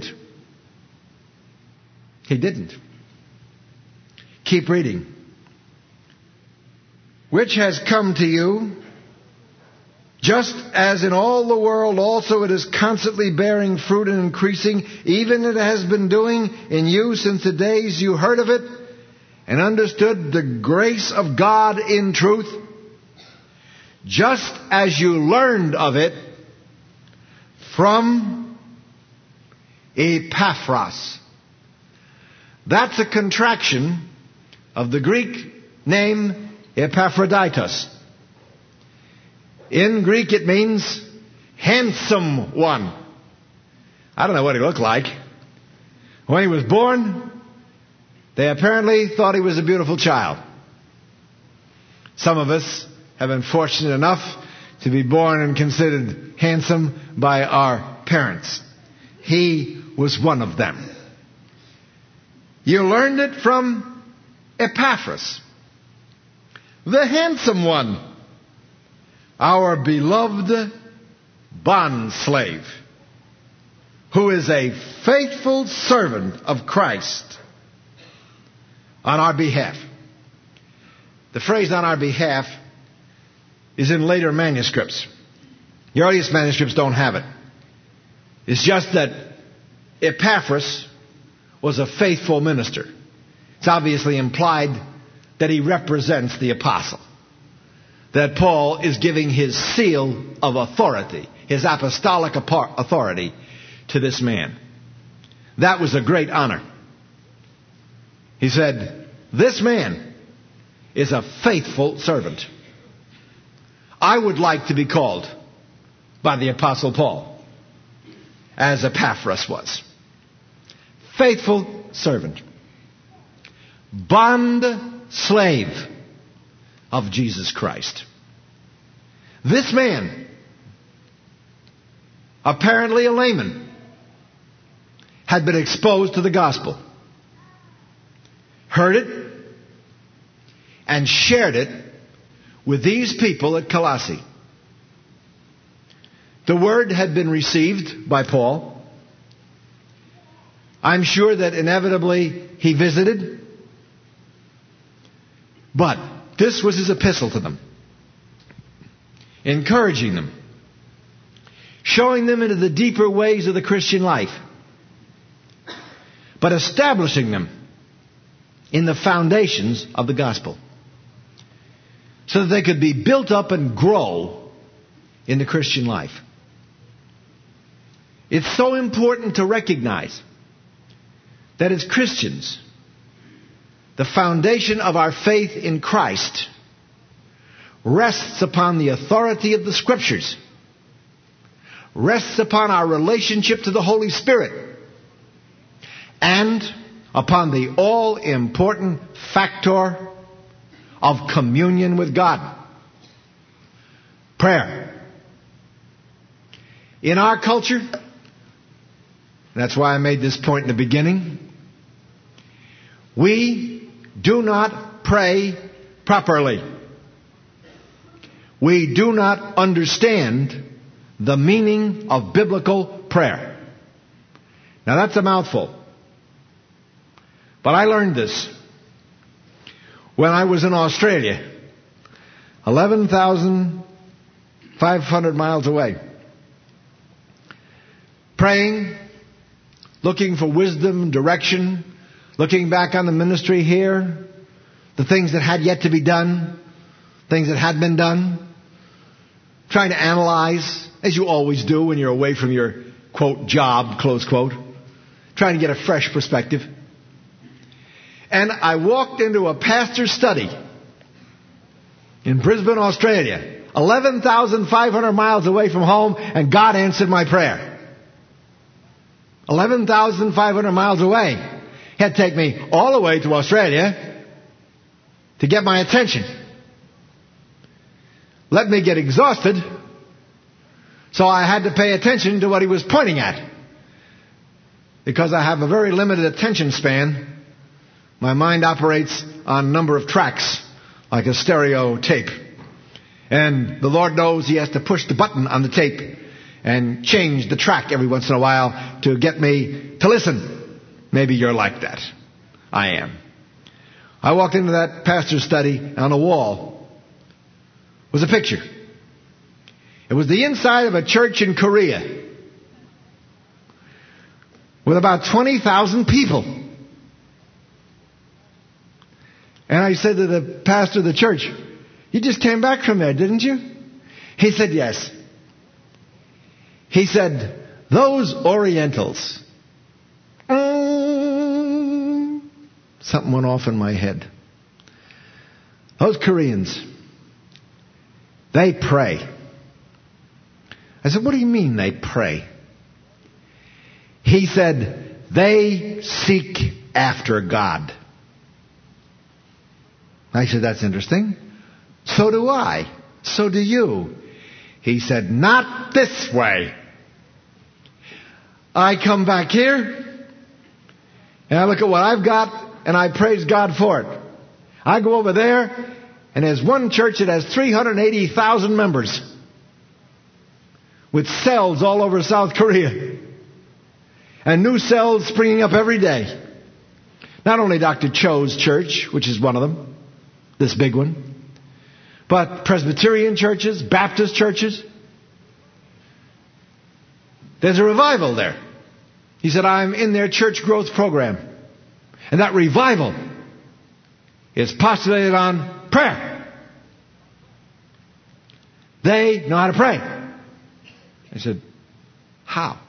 [SPEAKER 1] He didn't. Keep reading. Which has come to you, just as in all the world also it is constantly bearing fruit and increasing, even it has been doing in you since the days you heard of it and understood the grace of God in truth, just as you learned of it from Epaphras. That's a contraction of the Greek name Epaphroditus. In Greek it means handsome one. I don't know what he looked like. When he was born, they apparently thought he was a beautiful child. Some of us have been fortunate enough to be born and considered handsome by our parents. He was one of them. You learned it from Epaphras, the handsome one, our beloved bondslave, who is a faithful servant of Christ on our behalf. The phrase "on our behalf" is in later manuscripts. The earliest manuscripts don't have it. It's just that Epaphras was a faithful minister. It's obviously implied that he represents the apostle. That Paul is giving his seal of authority, his apostolic authority, to this man. That was a great honor. He said, "This man is a faithful servant. I would like to be called by the Apostle Paul as Epaphras was. Faithful servant. Bond slave of Jesus Christ." This man, apparently a layman, had been exposed to the gospel, heard it, and shared it with these people at Colossae. The word had been received by Paul. I'm sure that inevitably he visited. But this was his epistle to them, encouraging them, showing them into the deeper ways of the Christian life, but establishing them in the foundations of the gospel, so that they could be built up and grow in the Christian life. It's so important to recognize that as Christians, the foundation of our faith in Christ rests upon the authority of the Scriptures, rests upon our relationship to the Holy Spirit, and upon the all-important factor of communion with God. Prayer. In our culture, that's why I made this point in the beginning, we do not pray properly. We do not understand the meaning of biblical prayer. Now that's a mouthful. But I learned this when I was in Australia, 11,500 miles away, praying, looking for wisdom, direction, looking back on the ministry here, the things that had yet to be done, things that had been done, trying to analyze, as you always do when you're away from your, quote, job, close quote, trying to get a fresh perspective. And I walked into a pastor's study in Brisbane, Australia, 11,500 miles away from home, and God answered my prayer. 11,500 miles away. He had to take me all the way to Australia to get my attention. Let me get exhausted, so I had to pay attention to what he was pointing at. Because I have a very limited attention span, my mind operates on a number of tracks, like a stereo tape. And the Lord knows He has to push the button on the tape and change the track every once in a while to get me to listen. Maybe you're like that. I am. I walked into that pastor's study, and on the wall was a picture. It was the inside of a church in Korea with about 20,000 people. And I said to the pastor of the church, "You just came back from there, didn't you?" He said, "Yes." He said, "Those Orientals." Something went off in my head. Those Koreans, they pray. I said, "What do you mean they pray?" He said, "They seek after God." I said, "That's interesting. So do I. So do you." He said, "Not this way. I come back here, and I look at what I've got, and I praise God for it. I go over there, and there's one church that has 380,000 members with cells all over South Korea, and new cells springing up every day. Not only Dr. Cho's church, which is one of them, this big one, but Presbyterian churches, Baptist churches. There's a revival there. He said, I'm in their church growth program. And that revival is postulated on prayer. They know how to pray. I said, how?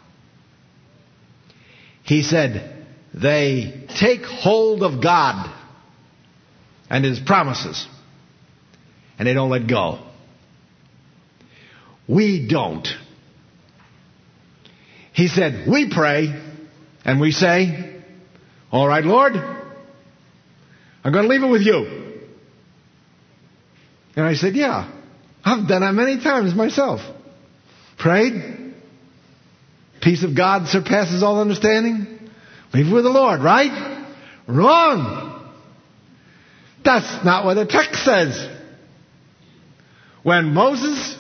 [SPEAKER 1] He said, they take hold of God and His promises, and they don't let go. We don't. He said, we pray, and we say, all right, Lord, I'm going to leave it with you. And I said, yeah, I've done that many times myself. Prayed. Peace of God surpasses all understanding. Leave it with the Lord, right? Wrong. That's not what the text says. When Moses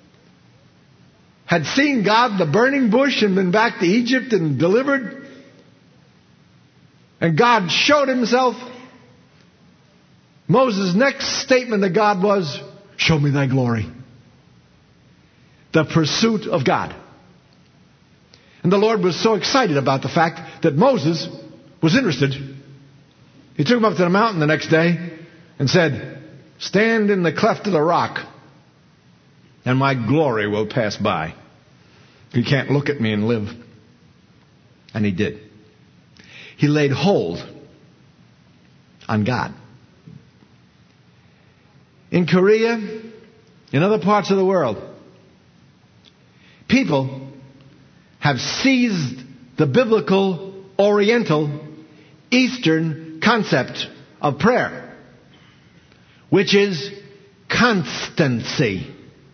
[SPEAKER 1] had seen God, the burning bush, and been back to Egypt and delivered, and God showed Himself, Moses' next statement to God was, show me thy glory. The pursuit of God. And the Lord was so excited about the fact that Moses was interested. He took him up to the mountain the next day and said, stand in the cleft of the rock, and my glory will pass by. You can't look at me and live. And he did. He laid hold on God. In Korea, in other parts of the world, people have seized the biblical, Oriental, Eastern concept of prayer, which is constancy,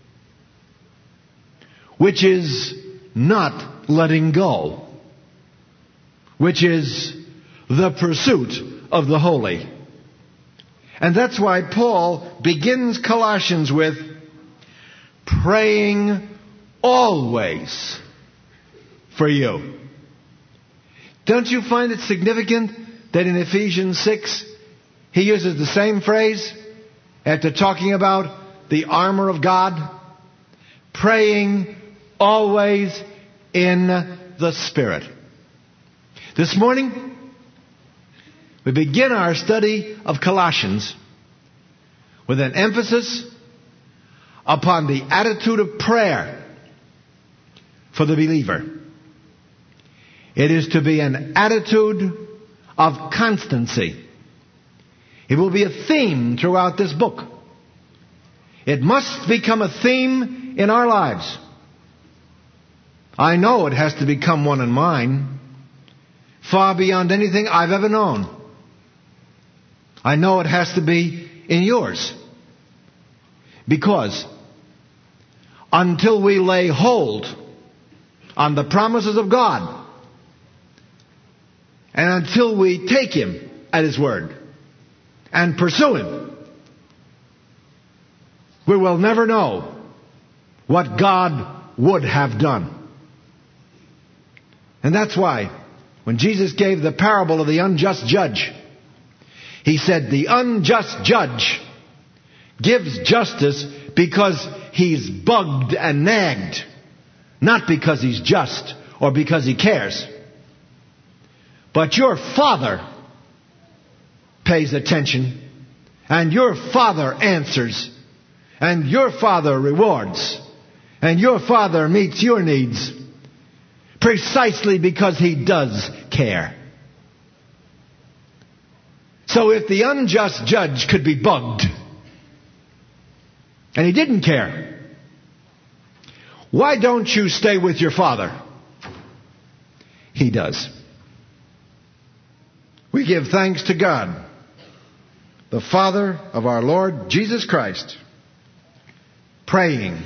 [SPEAKER 1] which is not letting go, which is the pursuit of the holy. And that's why Paul begins Colossians with praying always for you. Don't you find it significant that in Ephesians 6 he uses the same phrase after talking about the armor of God? Praying always in the Spirit. This morning, we begin our study of Colossians with an emphasis upon the attitude of prayer for the believer. It is to be an attitude of constancy. It will be a theme throughout this book. It must become a theme in our lives. I know it has to become one in mine, far beyond anything I've ever known. I know it has to be in yours. Because until we lay hold on the promises of God, and until we take Him at His word and pursue Him, we will never know what God would have done. And that's why when Jesus gave the parable of the unjust judge, He said the unjust judge gives justice because he's bugged and nagged, not because he's just or because he cares. But your Father pays attention, and your Father answers, and your Father rewards, and your Father meets your needs precisely because He does care. So if the unjust judge could be bugged, and he didn't care, why don't you stay with your Father? He does. We give thanks to God, the Father of our Lord Jesus Christ, praying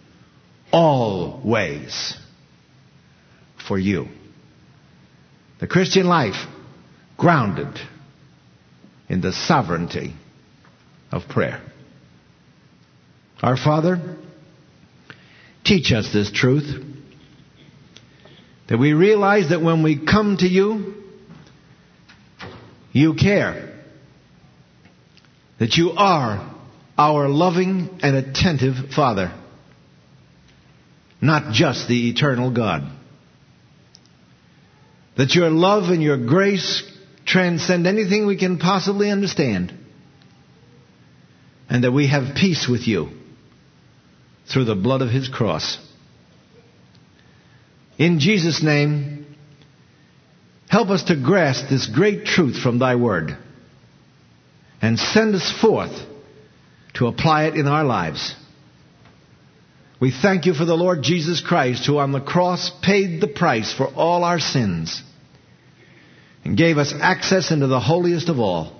[SPEAKER 1] always for you. The Christian life grounded in the sovereignty of prayer. Our Father, teach us this truth, that we realize that when we come to You, You care. That you are our loving and attentive Father. Not just the eternal God. That your love and your grace transcend anything we can possibly understand. And that we have peace with you through the blood of His cross. In Jesus' name, help us to grasp this great truth from Thy Word and send us forth to apply it in our lives. We thank You for the Lord Jesus Christ, who on the cross paid the price for all our sins and gave us access into the holiest of all.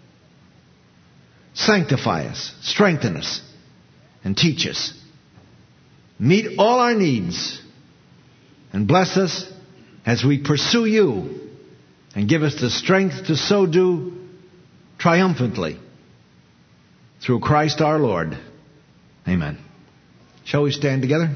[SPEAKER 1] Sanctify us, strengthen us, and teach us. Meet all our needs and bless us as we pursue You, and give us the strength to so do triumphantly through Christ our Lord. Amen. Shall we stand together?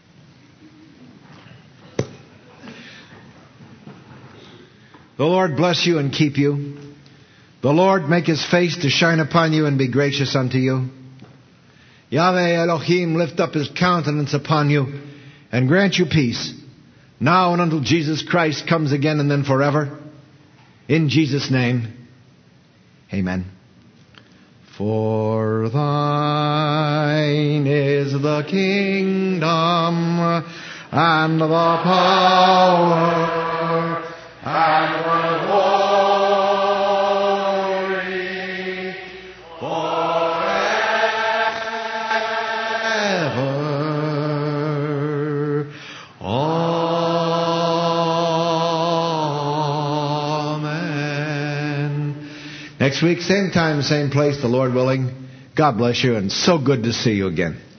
[SPEAKER 1] The Lord bless you and keep you. The Lord make His face to shine upon you and be gracious unto you. Yahweh Elohim lift up His countenance upon you and grant you peace, now and until Jesus Christ comes again, and then forever. In Jesus' name, amen. For Thine is the kingdom and the power and the glory forever. Amen. Next week, same time, same place, the Lord willing. God bless you, and so good to see you again.